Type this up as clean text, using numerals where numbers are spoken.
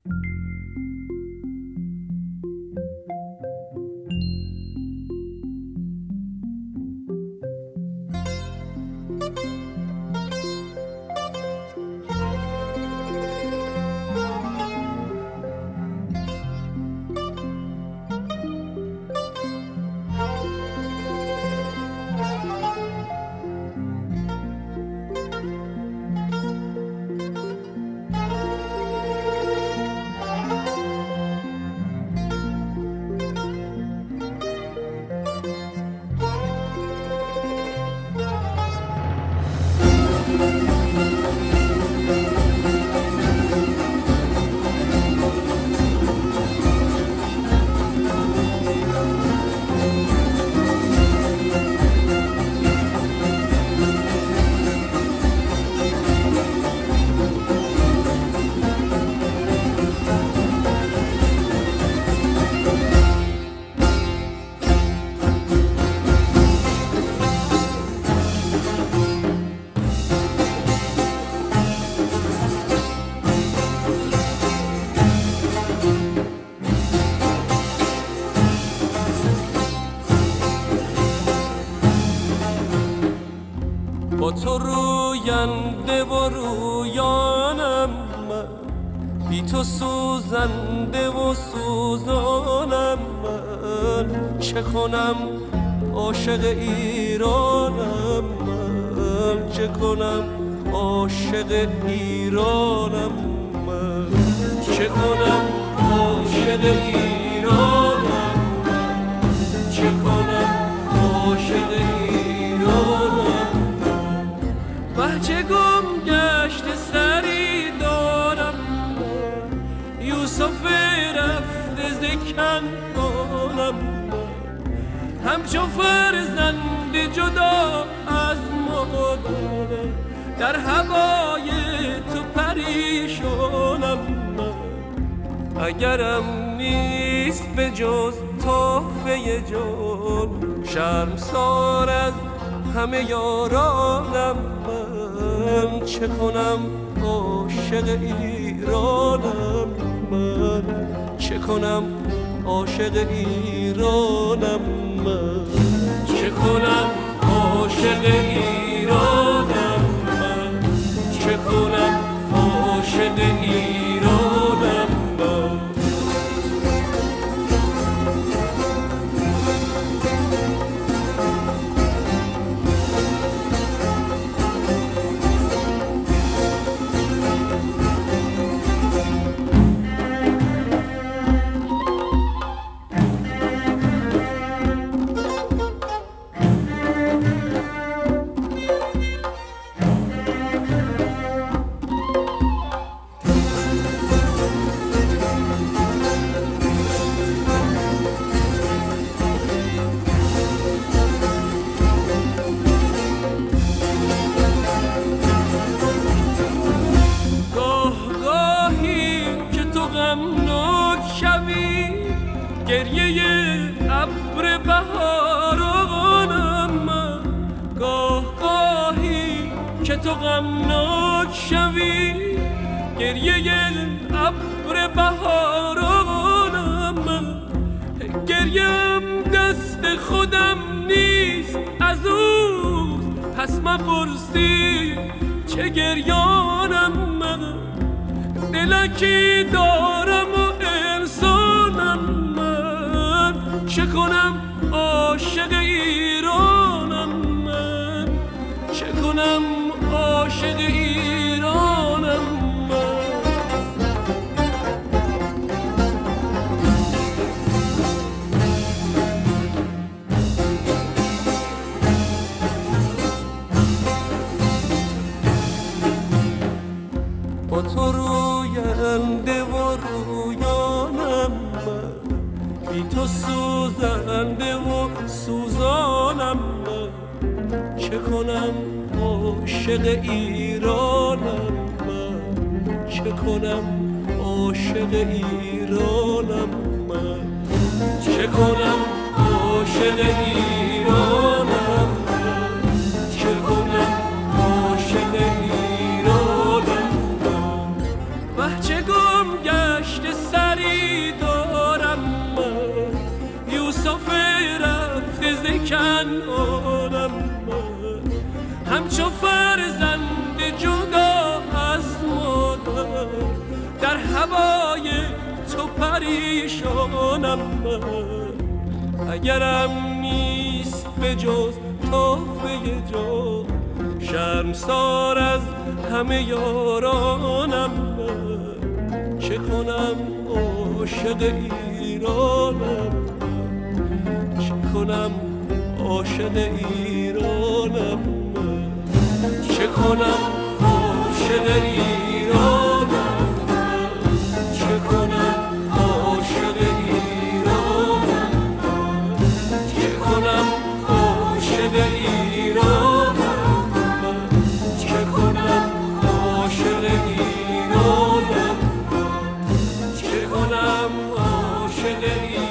با تو روینده و رویانم من، بی تو سوزنده و سوزانم من. چه کنم عاشق ایرانم من، چه کنم عاشق ایرانم من، چه کنم عاشق ایرانم من، چه کنم عاشق ایرانم. بچه گم گشت سری دارم، یوسف رفته ز کنعانم، همچو فرزند جدا از مادر، در هوای تو پریشانم. اگرم نیست به جز تحفه جان، شرمسار از همه یارانم من. چه کنم عاشق ایرانم من، چه کنم عاشق ایرانم من، چه کنم عاشق ایرانم من، چه کنم عاشق ایرانم من. گریه ابر بهارانم من، گاه گاهی که تو غمناک شوی، گریه ابر بهارانم من. گریم دست خودم نیست از اوست، پس مپرسی چه گریانم من. دلکی دارم و انسانم من، چه کنم عاشق ایرانم من، چه کنم عاشق ایرانم من. با تو روینده و رویانم من، بی تو سوزنده و سوزانم من. چه کنم عاشق ایرانم من، چه کنم عاشق ایرانم من، چه کنم عاشق ایرانم من، چه کنم عاشق ایرانم من. بچه گم گشت کنانم من، همچو فرزند جدا از مادر در هوای تو پریشانم من. اگرم نیست به جز تحفه جان، شرمسار از همه یارانم من. چه کنم عاشق ایرانم من، چه کنم عاشق ایرانم من، چه کنم عاشق ایرانم من، چه کنم عاشق ایرانم من، چه کنم عاشق ایرانم من، چه کنم عاشق ایرانم من، چه کنم عاشق ایرانم.